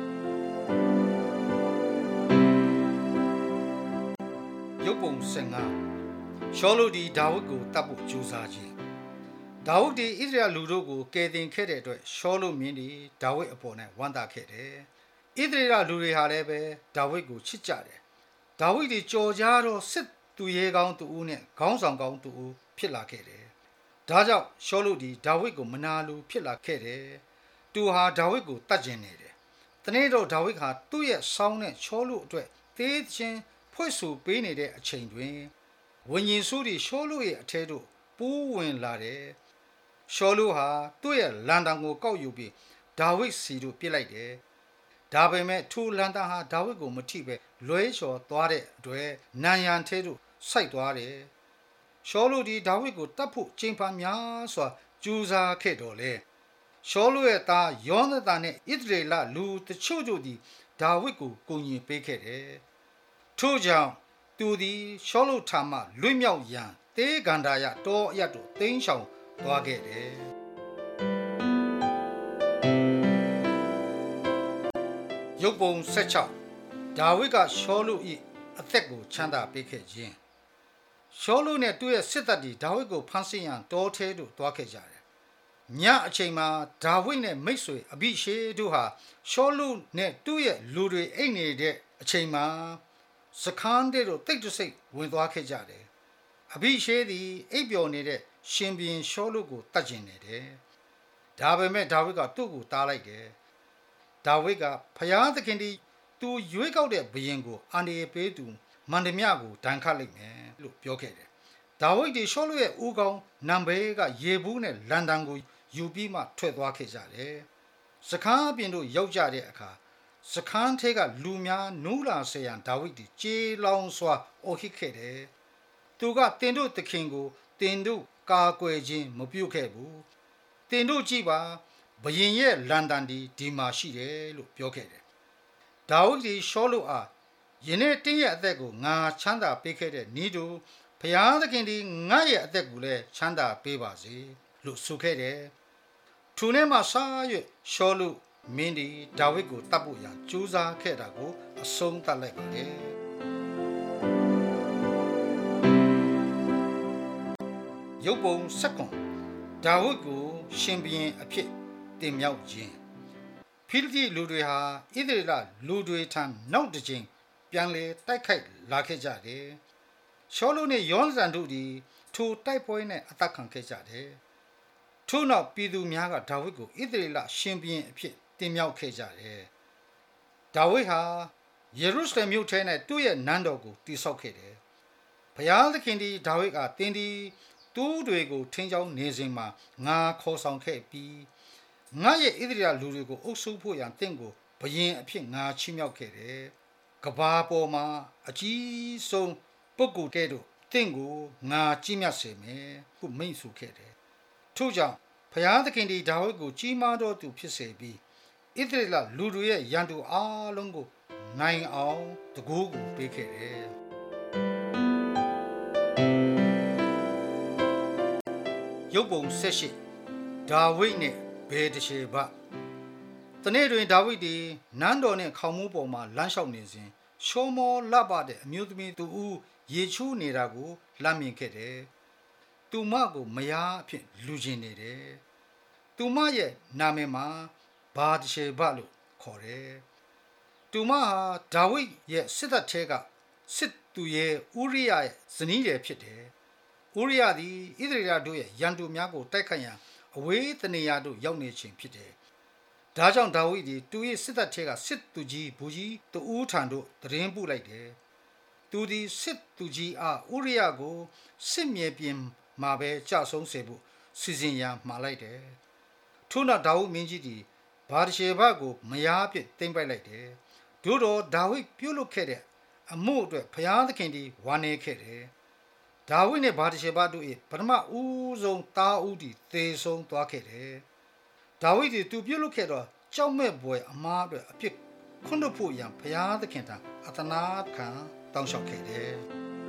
ရုပ်ပုံဆယ်ငါရှောလုဒီဒါဝိဒ်ကိုတပ်ဖို့ကြိုးစားခြင်းဒါဝိဒ်ဒီဣသရေလလူတို့ကိုကယ်တင်ခဲ့တဲ့အတွက်ရှောလုမင်းဒီဒါဝိဒ်အပေါ်၌ဝမ်းသာခဲ့တယ်ဣသရေလလူတွေဟာလည်းပဲဒါဝိဒ်ကိုချစ်ကြတယ်ဒါဝိဒ်ဒီကြော်ကြားတော့စစ်သူရဲကောင်းသူဦးနဲ့ခေါင်းဆောင်ကောင်းသူဦးဖြစ်လာခဲ့တယ်ဒါကြောင့်ရှောလုဒီဒါဝိဒ်ကိုမနာလိုဖြစ်လာခဲ့တယ်သူဟာဒါဝိဒ်ကိုတတ်ကျင်နေတယ်တနေ့တော့ဒါဝိဒ်ဟာသူ့ရဲ့ဆောင်းနဲ့ရှောလုအတွက်တေးချင်းဖွဲ့ဆူပေးနေတဲ့အချိန်တွင်ဝိညာဉ်စုဒီရှောလုရဲ့အထဲသို့ပိုးဝင်လာတယ်ရှောလုဟာသူ့ရဲ့လန်တန်ကိုကောက်ယူပြီးဒါဝိဒ်စီတို့ပြစ်လိုက်တယ်ဒါပေမဲ့ထိုလန်တန်ဟာဒါဝိဒ်ကိုမထိပဲလွဲလျှော်သွားတဲ့အတွက်နန်ရန်ထဲသို့စိုက်သွားတယ်ရှောလုဒီဒါဝိဒ်ကိုတတ်ဖို့ချိန်ဖန်များစွာကြိုးစားခဲ့တော်လေရှောလုရဲ့သားယောနသန်နဲ့ဣသရေလလူတချို့တို့သည်ဒါဝိဒ်ကိုကူညီပေးခဲ့တယ်ထို့ကြောင့်သူသည်ရှောလုထံမှလွတ်မြောက်ရန်တေဂန္ဓာယတောအရတ်တို့တိမ်းရှောင်သွားခဲ့တယ်ရုပ်ပုံဆက်ချောက်ဒါဝိဒ်ကရှောလု၏အသက်ကိုချမ်းသာပေးခဲ့ခြင်းရှောလုနဲ့သူ့ရဲ့စစ်တပ်တွေဒါဝိဒ်ကိုဖမ်းဆီးရန်တောထဲသို့သွားခဲ့ကြတယ်ညအချိန်မှာဒါဝိဒ်နဲ့မိတ်ဆွေအဘိရှေတို့ဟာရှောလုနဲ့သူ့ရဲ့လူတွေအိတ်နေတဲ့အချိန်မှာစခန်းတဲ့တို့တိတ်တဆိတ်ဝင်သွားခဲ့ကြတယ်အဘိရှေသည်အိပ်ပျော်နေတဲ့ရှင်ဘုရင်ရှောလုကိုတတ်ကျင်နေတယ်ဒါပေမဲ့ဒါဝိဒ်ကသူ့ကိုတားလိုက်တယ်ဒါဝိဒ်ကဖျားသခင်ဒီသူရွေးကောက်တဲ့ဘုရင်ကိုအန္တရာယ်ပေးသူမန္တမြကိုဒဏ်ခတ်လိုက်မယ်လို့ပြောခဲ့တယ်ဒါဝိဒ်ဒီရှောလုရဲ့ဦးခေါင်းနံဘေးကရေဘူးနဲ့လန်တန်ကိုယူပြီးမှထွက်သွားခဲ့ကြတယ်စခန်းအပြင်တို့ရောက်ကြတဲ့အခါစခန်းထဲကလူများနူးလာစေရန်ဒါဝိဒ်ဒီကြေးလောင်စွာအော်ဟစ်ခဲ့တယ်သူကတင်တို့သခင်ကိုတင်တို့ကာကွယ်ခြင်းမပြုခဲ့ဘူးတင်တို့ကြည့်ပါဘုရင်ရဲ့လန်တန်ဒီဒီမှာရှိတယ်လို့ပြောခဲ့တယ်ဒါဝိဒ်ဒီရှောလုအားယနေ့တင်းရဲ့အသက်ကိုငါချမ်းသာပေးခဲ့တဲ့ဤသူဖယားသခင်ဒီငါရဲ့အသက်ကိုလည်းချမ်းသာပေးပါစေလို့ဆိုခဲ့တယ်ထိုနေ့မှစ၍ရှောလုမင်းဒီဒါဝိဒ်ကိုတတ်ဖို့ရန်ကြိုးစားခဲ့တာကိုအဆုံးသတ်လိုက်ပါတယ်ရုပ်ပုံစက္ကွန်ဒါဝိဒ်ကိုရှင်ဘုရင်အဖြစ်တင်မြှောက်ခြင်းဖိလိတိလူတွေဟာဣသရေလလူတွေထံနောက်တစ်ချိန်ပြန်လေတိုက်ခိုက်လာခဲ့ကြတယ်ရှောလုနဲ့ယောနသန်တို့သည်ထိုတိုက်ပွဲနဲ့အသက်ခံခဲ့ကြတယ်ထို့နောက်ပြည်သူများကဒါဝိဒ်ကိုဣသရေလရှင်ဘုရင်အဖြစ်တင်မြှောက်ခဲ့ကြတယ်ဒါဝိဒ်ဟာယေရုရှလင်မြို့ထဲနဲ့သူ့ရဲ့နန်းတော်ကိုတည်ဆောက်ခဲ့တယ်ဘုရားသခင်ဒီဒါဝိဒ်ကတင်းဒီတူးတွေကိုထင်းချောင်းနေစဉ်မှာငါခေါ်ဆောင်ခဲ့ပြီးငါရဲ့ဣသရေလလူတွေကိုအုပ်စုဖို့ရန်တင့်ကိုဘုရင်အဖြစ်ငါချီးမြှောက်ခဲ့တယ်ကဘာပေါ်မှာအကြီးဆုံးပုဂ္ဂိုလ်ကဲ့သို့တင့်ကိုငါကြီးမြတ်စေမယ်ဟုမိန့်ဆိုခဲ့တယ်ထို့ကြောင့်ဘုရားသခင်ဒီဒါဝိဒ်ကိုကြီးမားသောသူဖြစ်စေပြီးဣသရေလလူတွေရဲ့ရန်သူအားလုံးကိုနိုင်အောင်တကူးကိုပေးခဲ့တယ်ရုပ်ပုံဆက်ရှိဒါဝိဒ်နဲ့ဘေတရှေဘတနေ့တွင်ဒါဝိဒ်သည်နန်းတော်နှင့်ခေါင်မိုးပေါ်မှလမ်းလျှောက်နေစဉ်ရှောမောလပ်ပါတဲ့အမျိုးသမီးသူဦးရေချိုးနေတာကိုလှမ်းမြင်ခဲ့တယ်။သူမကိုမယားအဖြစ်လူချင်းနေတယ်။သူမရဲ့နာမည်မှာဘာတရှေဘလို့ခေါ်တယ်။သူမဟာဒါဝိဒ်ရဲ့စစ်တပ်ထဲကစစ်သူရဲ့ဥရိယရဲ့ဇနီးတယ်ဖြစ်တယ်။ဥရိယသည်ဣသရေလတို့ရဲ့ရန်သူများကိုတိုက်ခိုက်ရန်အဝေးတနေရာတို့ရောက်နေခြင်းဖြစ်တယ်။ဒါကြောင့်ဒါဝိဒ်သည်သူ၏စစ်တပ်ထဲကစစ်သူကြီးဘူကြီးတဦးထံသို့တရင်ပို့လိုက်တယ်။သူသည်စစ်သူကြီးအားဥရိယကိုစစ်မြေပြင်မှာပဲကြာဆုံးစေဖို့စီစဉ်ရန်မှာလိုက်တယ်။ထို့နောက်ဒါဝိဒ်မင်းကြီးသည်ဘာတရှေဘကိုမယားအဖြစ်တင်ပိုက်လိုက်တယ်။သို့တော်ဒါဝိဒ်ပြုလုပ်ခဲ့တဲ့အမှုအတွက်ဘုရားသခင်သည်ဝါနေခဲ့တယ်။ဒါဝိဒ်နှင့်ဘာတရှေဘတို့၏ပထမဦးဆုံးသားဦးသည်သေဆုံးသွားခဲ့တယ်။ဒါဝိဒ်သည်သူပြုလုပ်ခဲ့သောကြောက်မဲ့ဘွယ်အမားအတွက်အပြစ်ခွင့်လွှတ်ဖို့ရန်ဘုရားသခင်ထံအသနာခံတောင်းလျှောက်ခဲ့တယ်။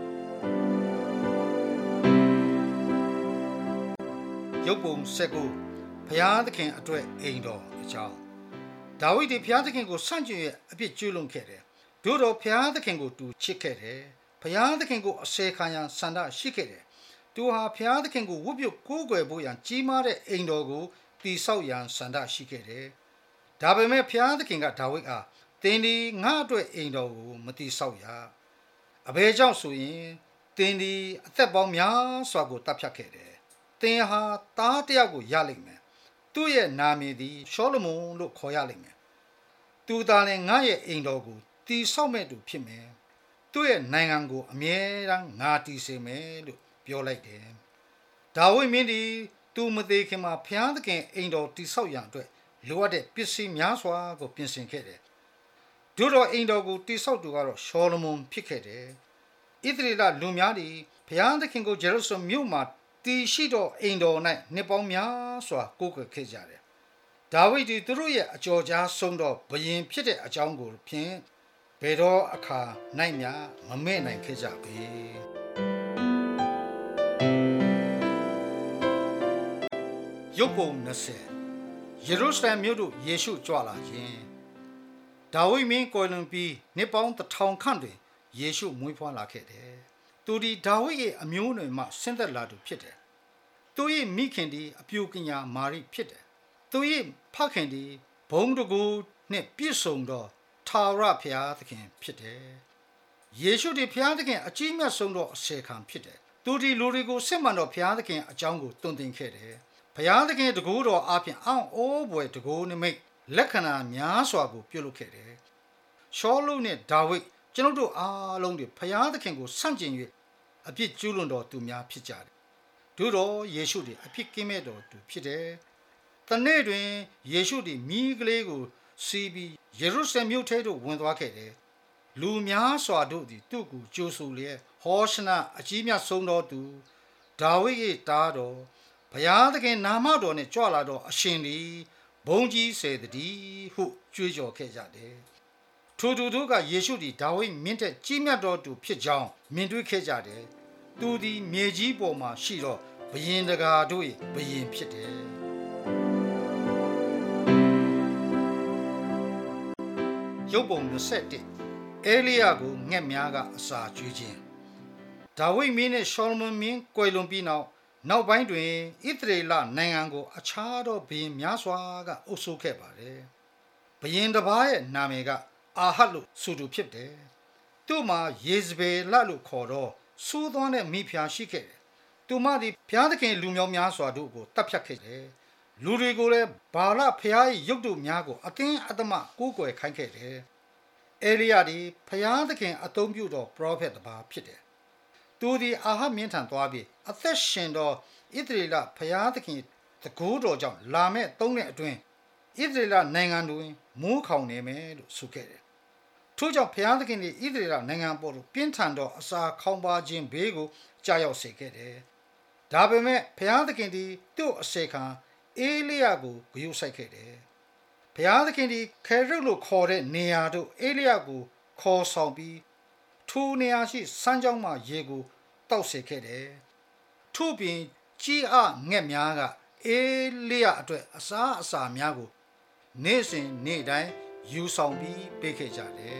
ရုပ်ပုံဆက်ကိုဘုရားသခင်အတွက်အိမ်တော်အကြောင်းဒါဝိဒ်သည်ဘုရားသခင်ကိုဆန့်ကျင်ရအပြစ်ကျူးလွန်ခဲ့တယ်။သို့တော်ဘုရားသခင်ကိုသူချစ်ခဲ့တယ်။ဘုရားသခင်ကိုအစေခံရန်ဆန္ဒရှိခဲ့တယ်။သူဟာဘုရားသခင်ကိုဝတ်ပြုကိုးကွယ်ဖို့ရန်ကြီးမားတဲ့အိမ်တော်ကိုတည်ဆောက်ရန်ဆန္ဒရှိခဲ့တယ်။ဒါပေမဲ့ဘုရားသခင်ကဒါဝိဒ်အားသင်ဒီငါအတွက်အိမ်တော်ကိုမတည်ဆောက်ရ။အဘယ်ကြောင့်ဆိုရင်သင်ဒီအသက်ပေါင်းများစွာကိုတပ်ဖြတ်ခဲ့တယ်။သင်ဟာသားတစ်ယောက်ကိုရလိမ့်မယ်။သူ့ရဲ့နာမည်သည်ရှောလမုန်လို့ခေါ်ရလိမ့်မယ်။သူသာလည်းငါရဲ့အိမ်တော်ကိုတည်ဆောက်မဲ့သူဖြစ်မယ်။သူ့ရဲ့နိုင်ငံကိုအမြဲတမ်းငါတည်စေမယ်လို့ပြောလိုက်တယ်။ဒါဝိဒ်မင်းဒီသူမသေးခင်မှာဘုရားသခင်အိမ်တော်တည်ဆောက်ရန်အတွက်လိုအပ်တဲ့ပစ္စည်းများစွာကိုပြင်ဆင်ခဲ့တယ်။တို့တော်အိမ်တော်ကိုတည်ဆောက်သူကတော့ရှောလမုန်ဖြစ်ခဲ့တယ်။ဣသရေလလူများသည်ဘုရားသခင်ကိုဂျေရုဆလမ်မြို့မှာတည်ရှိသောအိမ်တော်၌နှစ်ပေါင်းများစွာကိုးကွယ်ခဲ့ကြတယ်။ဒါဝိဒ်သည်သူတို့ရဲ့အကြော်ကြားဆုံးသောဘုရင်ဖြစ်တဲ့အကြောင်းကိုဖြင့်ဘယ်တော့အခါ၌မျှမမဲ့နိုင်ခဲ့ကြပေ။ရုပ်ပုံနှစ်ဆယ်ယေရုရှလင်မြို့သို့ယေရှုကြွလာခြင်းဒါဝိဒ်မင်းကွယ်လွန်ပြီးနှစ်ပေါင်းတစ်ထောင်ခန့်တွင်ယေရှုမွေးဖွားလာခဲ့တယ်။သူဒီဒါဝိဒ်ရဲ့အမျိုးအနွယ်မှဆင်းသက်လာသူဖြစ်တယ်။သူ၏မိခင်ဒီအပြိုကညာမာရိဖြစ်တယ်။သူ၏ဖခင်ဒီဘုံတကူနှင့်ပြည့်စုံသောထာဝရဘုရားသခင်ဖြစ်တယ်။ယေရှုဒီဘုရားသခင်အကြီးမြတ်ဆုံးသောအစေခံဖြစ်တယ်။သူဒီလူတွေကိုစစ်မှန်သောဘုရားသခင်အကြောင်းကိုတွင်တင်ခဲ့တယ်။ဘုရားသခင်တကူတော်အပြင်အောင့်အိုးဘွယ်တကူနိမိတ်လက္ခဏာများစွာကိုပြုလုပ်ခဲ့တယ်။ရှောလုနှင့်ဒါဝိဒ်ကျွန်ုပ်တို့အားလုံးတွေဘုရားသခင်ကိုဆန့်ကျင်၍အပြစ်ကျူးလွန်တော်သူများဖြစ်ကြတယ်။သို့တော်ယေရှုသည်အပြစ်ကင်းမဲ့တော်သူဖြစ်တယ်။တနေ့တွင်ယေရှုသည်မိကလေးကိုစီးပြီးယေရုရှလင်မြို့ထဲသို့ဝင်သွားခဲ့တယ်။လူများစွာတို့သည်သူ့ကိုကြိုဆိုလျက်ဟောရှနအကြီးမြတ်ဆုံးသောသူဒါဝိဒ်၏သားတော်ဘုရားသခင်နာမတော်နှင့်ကြွလာသောအရှင်သည်ဘုန်းကြီးစေတည်းဟုကြွေးကြော်ခဲ့ကြတယ်။ထိုသူတို့ကယေရှုသည်ဒါဝိဒ်မင်းထက်ကြီးမြတ်တော်သူဖြစ်ကြောင်းမြင်တွေ့ခဲ့ကြတယ်။သူသည်မြေကြီးပေါ်မှာရှိတော့ဘုရင်တကာတို့၏ဘုရင်ဖြစ်တယ်ရုပ်ပုံ၂၁အဲလိယကိုငှက်များကအစာကျွေးခြင်းဒါဝိဒ်မင်းနဲ့ရှောလမုန်မင်းကွယ်လွန်ပြီးနောက်နောက်ပိုင်းတွင်ဣသရေလနိုင်ငံကိုအခြားသောဘုရင်များစွာကအုပ်စိုးခဲ့ပါတယ်ဘုရင်တစ်ပါးရဲ့နာမည်ကအာဟတ်လို့ဆိုသူဖြစ်တယ်သူ့မှာယေဇဗေလလို့ခေါ်တော့ဆိုးသွမ်းတဲ့မိဖုရားရှိခဲ့တယ်သူမသည်ဘုရားသခင်လူမျိုးများစွာတို့ကိုတပ်ဖြတ်ခဲ့တယ်လူတွေကိုလည်းဘာလဖျား၏ရုပ်တုများကိုအတင်းအဓမ္မကိုးကွယ်ခိုင်းခဲ့တယ်။အေလိယသည်ဖျားသခင်အသုံးပြုသောပရောဖက်တစ်ပါးဖြစ်တယ်။သူသည်အာဟပ်မင်းထံသွားပြီးအသက်ရှင်သောဣသရေလဖျားသခင်တကူတော်ကြောင့်လာမဲ့သုံးနှစ်အတွင်းဣသရေလနိုင်ငံတွင်မိုးခေါင်နေမယ်လို့ဆိုခဲ့တယ်။ထို့ကြောင့်ဖျားသခင်သည်ဣသရေလနိုင်ငံပေါ်သို့ပြင်းထန်သောအစာခေါင်းပါခြင်းဘေးကိုကြာရောက်စေခဲ့တယ်။ဒါပေမဲ့ဖျားသခင်သည်သူ့အစေခံအေလိယကိုဂရုစိုက်ခဲ့တယ်။ဘုရားသခင်ဒီခေရုလို့ခေါ်တဲ့နေရာတို့အေလိယကိုခေါ်ဆောင်ပြီးထိုနေရာရှိစမ်းကြောင်းမှရေကိုတောက်စေခဲ့တယ်။ထို့ပြင်ကြီးအငှက်များကအေလိယအတွက်အစားအစာများကိုနေ့စဉ်နေ့တိုင်းယူဆောင်ပြီးပေးခဲ့ကြတယ်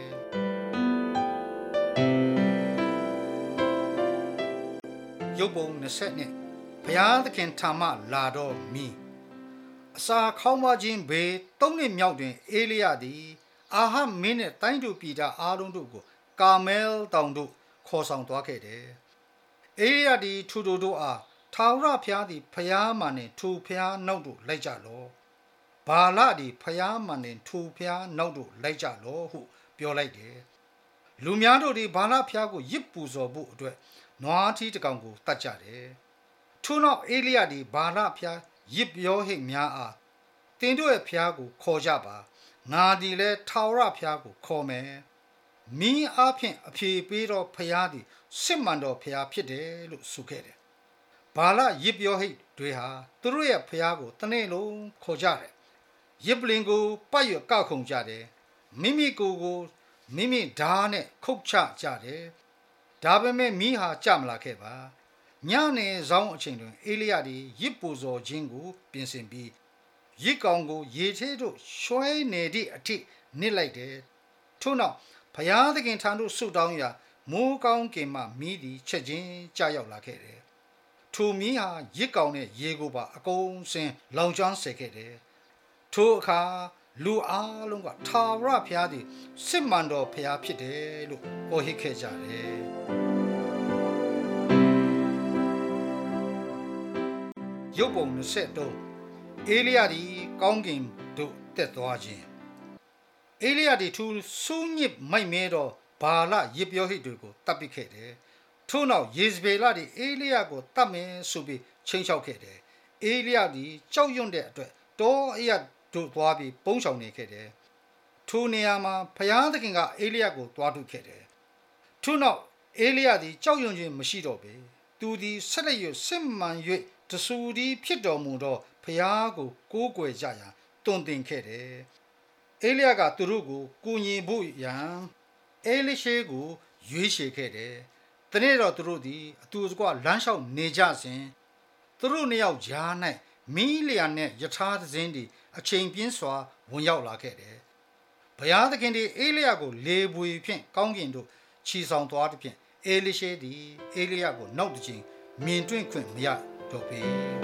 ။ရုပ်ပုံ၂၂ဘုရားသခင်ထာမလာတော်မီအစာခေါင်းပါခြင်းဘေးသုံးနှစ်မြောက်တွင်အေလိယသည်အာဟပ်မင်းနှင့်တိုင်းသူပြည်သားအားလုံးတို့ကိုကာမဲလ်တောင်သို့ခေါ်ဆောင်သွားခဲ့တယ်။အေလိယသည်ထိုတို့တို့အားထာဝရဘုရားသည်ဖျားမှန်နှင့်ထိုဘုရားနောက်သို့လိုက်ကြလော့။ဘာလသည်ဖျားမှန်နှင့်ထိုဘုရားနောက်သို့လိုက်ကြလော့ဟုပြောလိုက်တယ်။လူများတို့သည်ဘာလဘုရားကိုရစ်ပူဇော်ဖို့အတွက်နွားထီးတစ်ကောင်ကိုတတ်ကြတယ်။ထို့နောက်အေလိယသည်ဘာလဘုရားရစ်ပြောဟိတ်များအားတင်တို့ရဲ့ဖျားကိုခေါ်ကြပါငါဒီလဲထာဝရဖျားကိုခေါ်မယ်မင်းအားဖြင့်အဖြေပေးတော့ဖျားသည်စစ်မှန်တော်ဖျားဖြစ်တယ်လို့ဆိုခဲ့တယ်ဘာလရစ်ပြောဟိတ်တွေဟာသူတို့ရဲ့ဖျားကိုတနေ့လုံးခေါ်ကြတယ်ရစ်ပလင်ကိုပတ်ရကောက်ခုံကြတယ်မိမိကိုယ်ကိုမိမိဓာတ်နဲ့ခုတ်ချကြတယ်ဒါပေမဲ့မီးဟာကြမလာခဲ့ပါညနေဆောင်အချိန်တွင်အေလိယသည်ရစ်ပူဇော်ခြင်းကိုပြင်ဆင်ပြီးရစ်ကောင်ကိုရေထဲသို့ရွှဲနေသည့်အထိနစ်လိုက်တယ်ထို့နောက်ဘုရားသခင်ထံသို့ဆုတောင်းရာမိုးကောင်းကင်မှမီးသည်ချက်ချင်းကြာရောက်လာခဲ့တယ်ထိုမီးဟာရစ်ကောင်နဲ့ရေကိုပါအကုန်စင်လောင်ကျွမ်းစေခဲ့တယ်ထိုအခါလူအားလုံးကထာဝရဘုရားသည်စစ်မှန်တော်ဘုရားဖြစ်တယ်လို့ဟောဟစ်ခဲ့ကြတယ်ရုပ်ပုံ၂၃အေလိယသည်ကောင်းကင်သို့တက်သွားခြင်းအေလိယသည်သူစူးညစ်မိုက်မဲသောဘာလရစ်ပြောဟိတ်တွေကိုတပ်ပစ်ခဲ့တယ်ထို့နောက်ယေဇဗေလသည်အေလိယကိုတတ်မယ်ဆိုပြီးချိန်ချောက်ခဲ့တယ်အေလိယသည်ကြောက်ရွံ့တဲ့အတွက်တောအရတို့သွားပြီးပုန်းရှောင်နေခဲ့တယ်ထိုနေရာမှာဘုရားသခင်ကအေလိယကိုတွားထုတ်ခဲ့တယ်ထို့နောက်အေလိယသည်ကြောက်ရွံ့ခြင်းမရှိတော့ပေသူသည်ဆက်လက်၍စစ်မှန်၍တဆူသည်ဖြစ်တော်မူသောဘုရားကိုကိုးကွယ်ကြရန်တွင်တင်ခဲ့တယ်အေလိယကသူတို့ကိုကူညီဖို့ရန်အေလိရှေကိုရွေးချယ်ခဲ့တယ်တနေ့တော့သူတို့သည်အတူတကွလမ်းလျှောက်နေကြစဉ်သူတို့နှစ်ယောက်ကြား၌မီးလျံနဲ့ယထာသင်းသည်အချိန်ပြင်းစွာဝင်ရောက်လာခဲ့တယ်ဘုရားသခင်သည်အေလိယကိုလေပွေဖြင့်ကောင်းကင်သို့ခြီဆောင်သွားသည်ဖြင့်အေလိရှေသည်အေလိယကိုနောက်တစ်ချိန်မြင်တွေ့ခွင့်မရတော့ပေ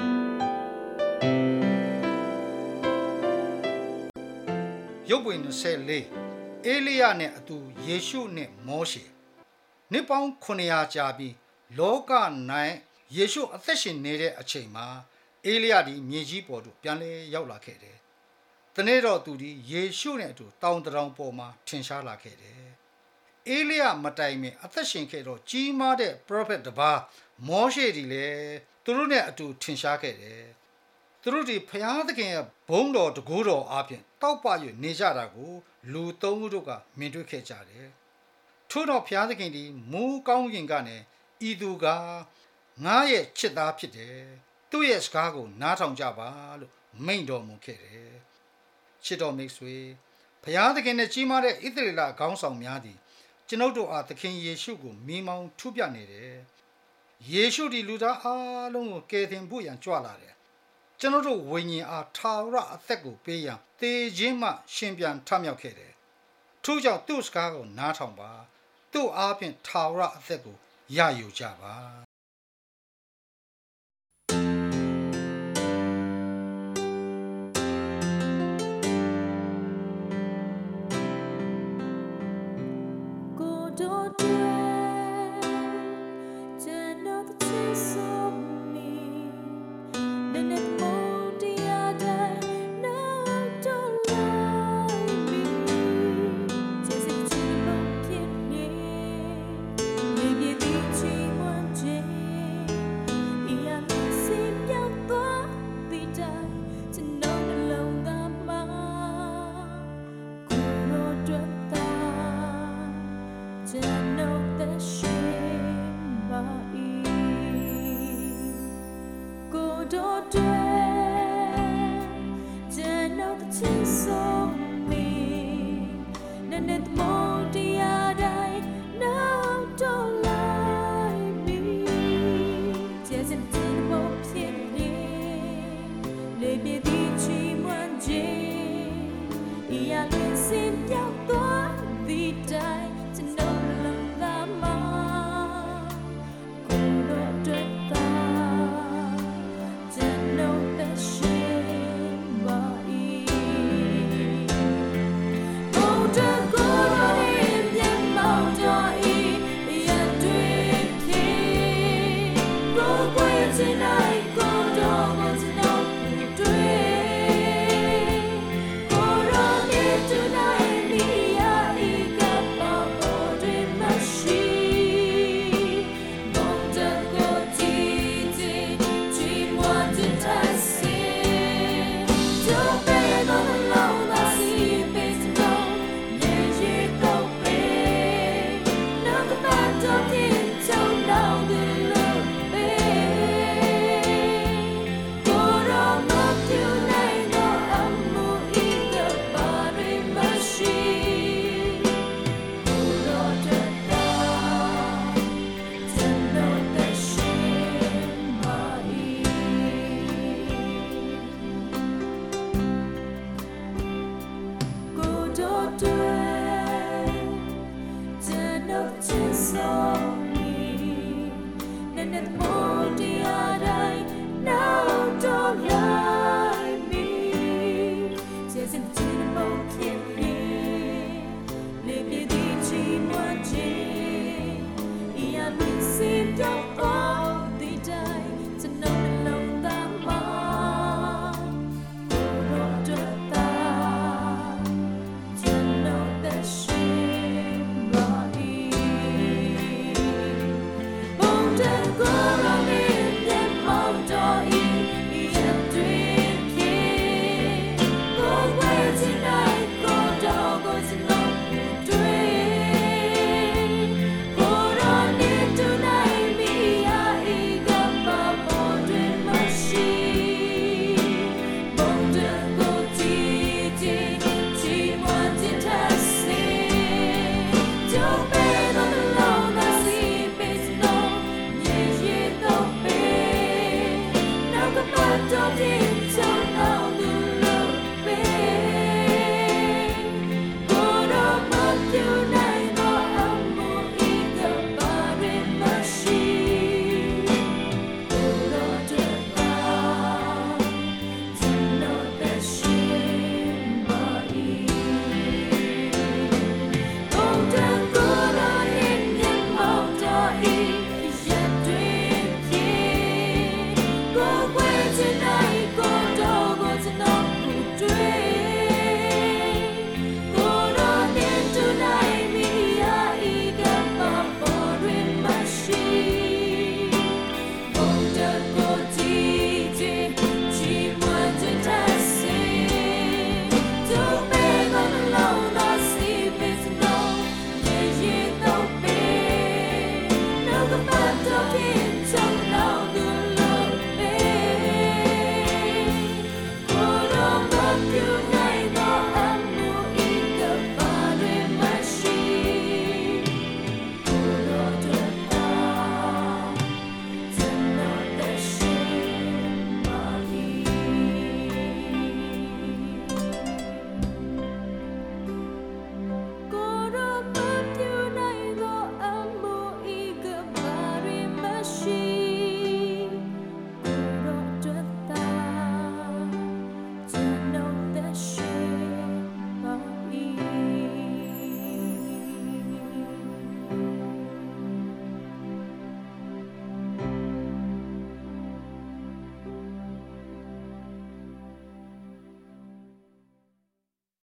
ရုပ်ပွေ၂၄အေလိယနဲ့အတူယေရှုနဲ့မောရှေနှစ်ပေါင်းခုနှစ်ရာကြာပြီးလောက၌ယေရှုအသက်ရှင်နေတဲ့အချိန်မှာအေလိယသည်မြေကြီးပေါ်သို့ပြန်လဲရောက်လာခဲ့တယ်။တနေ့တော့သူသည်ယေရှုနဲ့အတူတောင်တထောင်ပေါ်မှာထင်ရှားလာခဲ့တယ်။အေလိယမတိုင်မီအသက်ရှင်ခဲ့တော့ကြီးမားတဲ့ပရောဖက်တစ်ပါးမောရှေသည်လည်းသူတို့နဲ့အတူထင်ရှားခဲ့တယ်။သူတို့ဒီဘုရားသခင်ရဲ့ဘုန်းတော်တကူတော်အပြင်တောက်ပ၍နေကြတာကိုလူသုံးဦးတို့ကမြင်တွေ့ခဲ့ကြတယ်။ထို့တော့ဘုရားသခင်သည်မူးကောင်းကင်ကနေဤသူကငါရဲ့ချစ်သားဖြစ်တယ်။သူ့ရဲ့စကားကိုနားထောင်ကြပါလို့မိန့်တော်မူခဲ့တယ်။ချစ်တော်မိတ်ဆွေဘုရားသခင်နဲ့ကြီးမားတဲ့ဣသရေလခေါင်းဆောင်များသည်ကျွန်ုပ်တို့အားသခင်ယေရှုကိုမိမောင်းထုပြနေတယ်။ယေရှုဒီလူသားအားလုံးကိုကယ်တင်ဖို့ရန်ကြွလာတယ်ကျွန်တော်တို့ဝိညာဉ်အားထာဝရအသက်ကိုပေးရန်သေခြင်းမှရှင်ပြန်ထမြောက်ခဲ့တယ်ထို့ကြောင့်သူ့စကားကိုနားထောင်ပါသူ့အားဖြင့်ထာဝရအသက်ကိုရယူကြပါ Let